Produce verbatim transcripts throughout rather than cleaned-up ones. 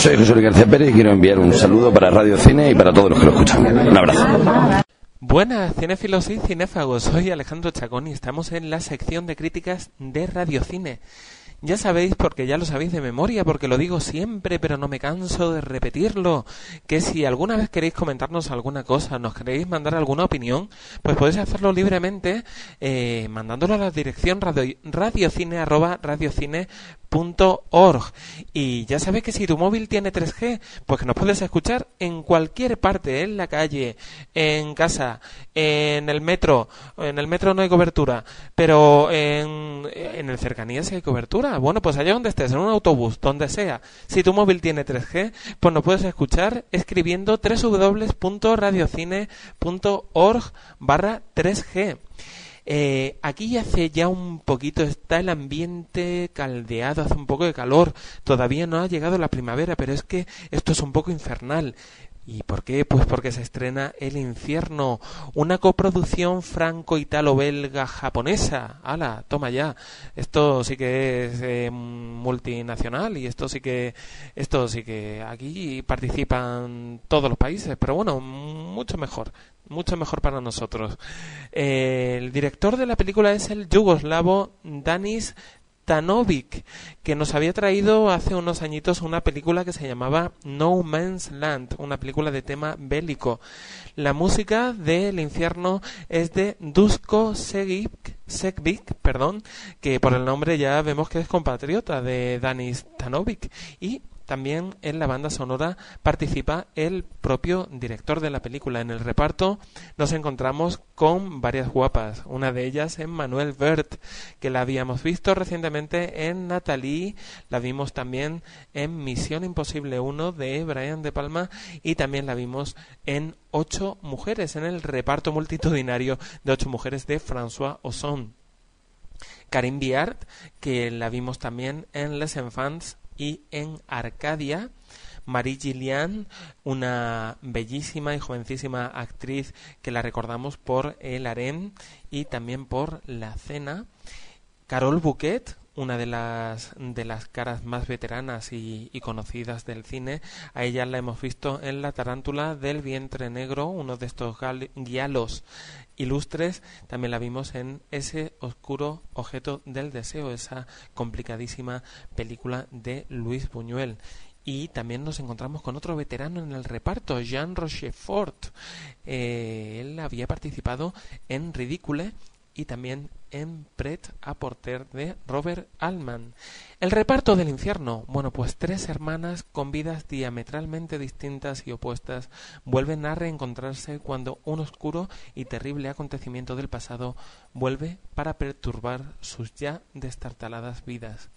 soy José Luis García Pérez y quiero enviar un saludo para Radio Cine y para todos los que lo escuchan. Un abrazo. Buenas, cinéfilos y cinéfagos. Soy Alejandro Chacón y estamos en la sección de críticas de Radio Cine. Ya sabéis, porque ya lo sabéis de memoria, porque lo digo siempre, pero no me canso de repetirlo, que si alguna vez queréis comentarnos alguna cosa, nos queréis mandar alguna opinión, pues podéis hacerlo libremente eh, mandándolo a la dirección radio, radiocine arroba radiocine punto org. Y ya sabéis que si tu móvil tiene tres G, pues que nos puedes escuchar en cualquier parte, en la calle, en casa, en el metro. En el metro no hay cobertura, pero en, en el cercanías sí hay cobertura. Bueno, pues allá donde estés, en un autobús, donde sea, si tu móvil tiene tres G, pues nos puedes escuchar escribiendo doble u doble u doble u punto radiocine punto org barra tres G. Eh, aquí hace ya un poquito, está el ambiente caldeado, hace un poco de calor, todavía no ha llegado la primavera, pero es que esto es un poco infernal. ¿Y por qué? Pues porque se estrena El Infierno, una coproducción franco-italo-belga-japonesa. ¡Hala! Toma ya. Esto sí que es eh, multinacional y esto sí que esto sí que aquí participan todos los países, pero bueno, mucho mejor, mucho mejor para nosotros. Eh, el director de la película es el yugoslavo Danis Tanovic, que nos había traído hace unos añitos una película que se llamaba No Man's Land, una película de tema bélico. La música de El Infierno es de Duško Šegić, Šegić, perdón, que por el nombre ya vemos que es compatriota de Danis Tanovic, y también en la banda sonora participa el propio director de la película. En el reparto nos encontramos con varias guapas. Una de ellas es Manuel Bert, que la habíamos visto recientemente en Natalie, la vimos también en Misión Imposible uno de Brian De Palma y también la vimos en Ocho Mujeres, en el reparto multitudinario de Ocho Mujeres de François Ozon. Karim Biard, que la vimos también en Les Enfants y en Arcadia. Marie Gillian, una bellísima y jovencísima actriz que la recordamos por El Harem y también por La Cena. Carole Bouquet, una de las de las caras más veteranas y, y conocidas del cine. A ella la hemos visto en La Tarántula del Vientre Negro, uno de estos gal- guialos ilustres. También la vimos en Ese oscuro objeto del deseo, esa complicadísima película de Luis Buñuel. Y también nos encontramos con otro veterano en el reparto, Jean Rochefort. Eh, él había participado en Ridícule y también en Pret a Porter de Robert Altman. El reparto del Infierno. Bueno, pues tres hermanas con vidas diametralmente distintas y opuestas vuelven a reencontrarse cuando un oscuro y terrible acontecimiento del pasado vuelve para perturbar sus ya destartaladas vidas.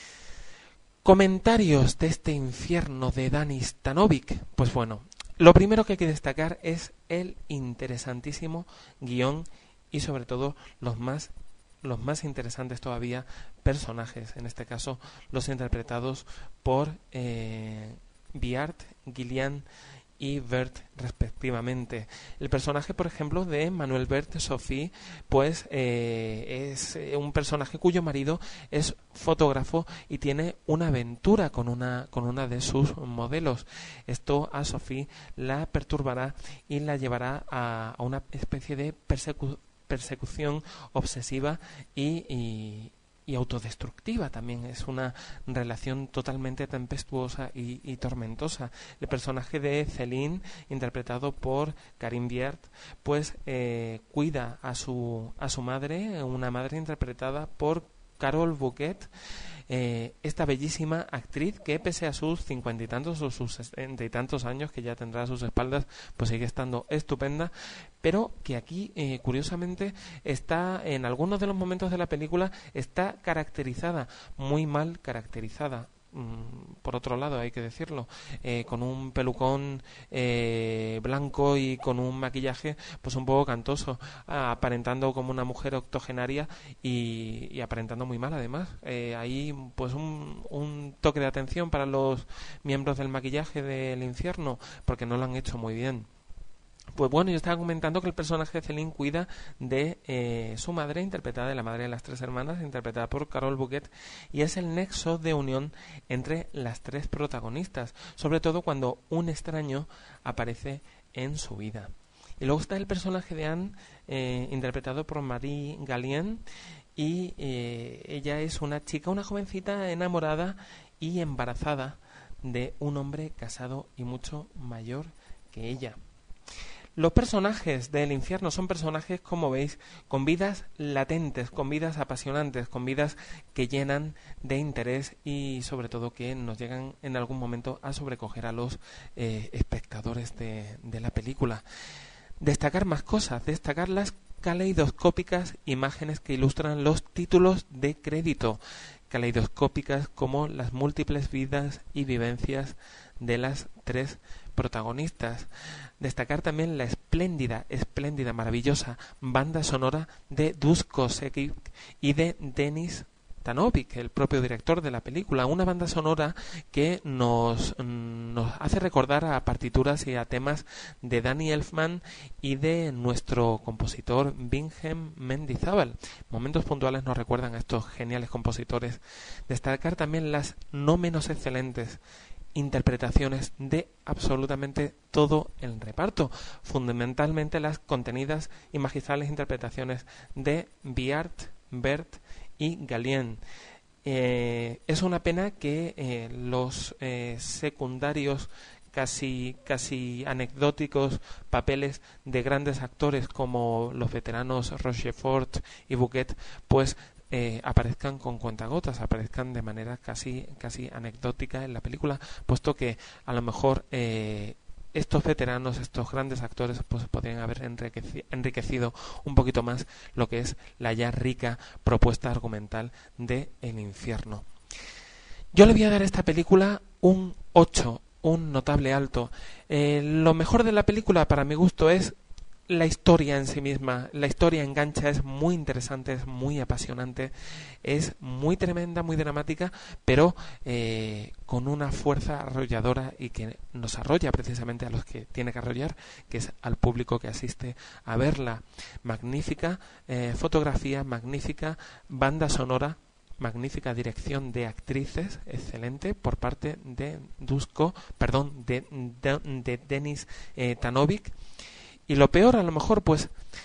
Comentarios de este Infierno de Danis Tanovic. Pues bueno, lo primero que hay que destacar es el interesantísimo guión y sobre todo los más los más interesantes todavía personajes, en este caso los interpretados por eh, Biard, Gillian y Bert respectivamente. El personaje, por ejemplo, de Manuel Bert, Sophie, pues eh, es un personaje cuyo marido es fotógrafo y tiene una aventura con una con una de sus modelos. Esto a Sophie la perturbará y la llevará a, a una especie de persecución persecución obsesiva y, y, y autodestructiva. También es una relación totalmente tempestuosa y, y tormentosa. El personaje de Céline, interpretado por Karim Biard, pues eh, cuida a su a su madre, una madre interpretada por Carole Bouquet, eh, esta bellísima actriz que pese a sus cincuenta y tantos o sus sesenta y tantos años que ya tendrá a sus espaldas, pues sigue estando estupenda, pero que aquí eh, curiosamente está en algunos de los momentos de la película está caracterizada, muy mal caracterizada. Por otro lado, hay que decirlo, eh, con un pelucón eh, blanco y con un maquillaje pues un poco cantoso, aparentando como una mujer octogenaria y, y aparentando muy mal además. Eh, ahí pues un, un toque de atención para los miembros del maquillaje del Infierno, porque no lo han hecho muy bien. Pues bueno, yo estaba comentando que el personaje de Celine cuida de eh, su madre, interpretada de la madre de las tres hermanas, interpretada por Carole Bouquet, y es el nexo de unión entre las tres protagonistas, sobre todo cuando un extraño aparece en su vida. Y luego está el personaje de Anne, eh, interpretado por Marie Galien, y eh, ella es una chica, una jovencita enamorada y embarazada de un hombre casado y mucho mayor que ella. Los personajes del infierno son personajes, como veis, con vidas latentes, con vidas apasionantes, con vidas que llenan de interés y sobre todo que nos llegan en algún momento a sobrecoger a los eh, espectadores de, de la película. Destacar más cosas, destacar las caleidoscópicas imágenes que ilustran los títulos de crédito, caleidoscópicas como las múltiples vidas y vivencias de las tres protagonistas. Destacar también la espléndida, espléndida, maravillosa banda sonora de Duško Šekić y de Denis Tanović, el propio director de la película, una banda sonora que nos, nos hace recordar a partituras y a temas de Danny Elfman y de nuestro compositor Vinhem Mendizábal. Momentos puntuales nos recuerdan a estos geniales compositores. Destacar también las no menos excelentes interpretaciones de absolutamente todo el reparto, fundamentalmente las contenidas y magistrales interpretaciones de Biart, Bert y Galien. Eh, es una pena que eh, los eh, secundarios casi casi anecdóticos papeles de grandes actores como los veteranos Rochefort y Bouquet pues Eh, aparezcan con cuentagotas, aparezcan de manera casi casi anecdótica en la película, puesto que a lo mejor eh, estos veteranos, estos grandes actores, pues podrían haber enriqueci- enriquecido un poquito más lo que es la ya rica propuesta argumental de El infierno. Yo le voy a dar a esta película un ocho, un notable alto. Eh, lo mejor de la película, para mi gusto, es la historia en sí misma. La historia engancha, es muy interesante, es muy apasionante, es muy tremenda, muy dramática, pero eh, con una fuerza arrolladora y que nos arrolla precisamente a los que tiene que arrollar, que es al público que asiste a verla. Magnífica eh, fotografía, magnífica banda sonora, magnífica dirección de actrices, excelente por parte de Duško, perdón, de, de, de Denis eh, Tanović. Y lo peor, a lo mejor, pues,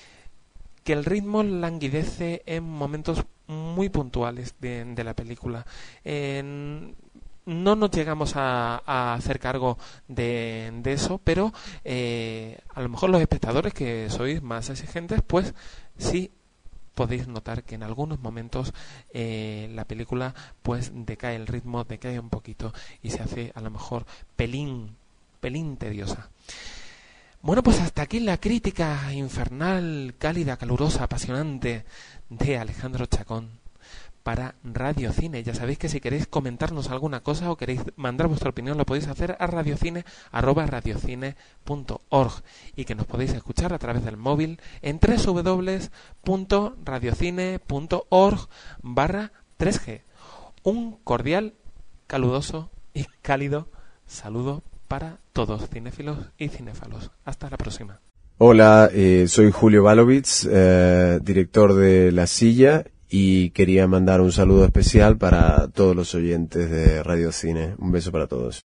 que el ritmo languidece en momentos muy puntuales de, de la película. Eh, no nos llegamos a, a hacer cargo de, de eso, pero eh, a lo mejor los espectadores que sois más exigentes, pues sí podéis notar que en algunos momentos eh, la película pues decae el ritmo, decae un poquito y se hace a lo mejor pelín, pelín tediosa. Bueno, pues hasta aquí la crítica infernal, cálida, calurosa, apasionante de Alejandro Chacón para Radio Cine. Ya sabéis que si queréis comentarnos alguna cosa o queréis mandar vuestra opinión, lo podéis hacer a radiocine arroba radiocine punto org y que nos podéis escuchar a través del móvil en doble u doble u doble u punto radiocine punto org barra tres G. Un cordial, caluroso y cálido saludo para todos, cinéfilos y cinéfalos. Hasta la próxima. Hola, eh, soy Julio Balovitz, eh, director de La Silla, y quería mandar un saludo especial para todos los oyentes de Radio Cine. Un beso para todos.